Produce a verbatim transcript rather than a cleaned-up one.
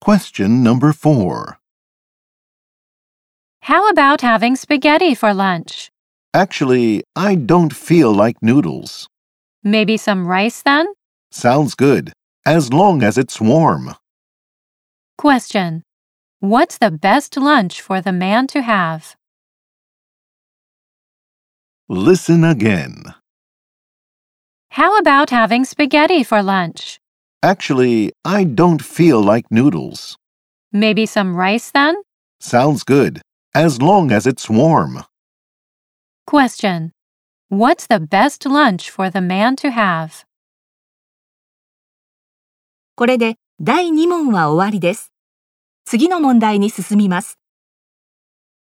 Question number four. How about having spaghetti for lunch? Actually, I don't feel like noodles. Maybe some rice then? Sounds good, as long as it's warm. Question. What's the best lunch for the man to have? Listen again. How about having spaghetti for lunch? Actually, I don't feel like noodles. Maybe some rice then? Sounds good, as long as it's warm. Question. What's the best lunch for the man to have? これでだいに問は終わりです。次の問題に進みます。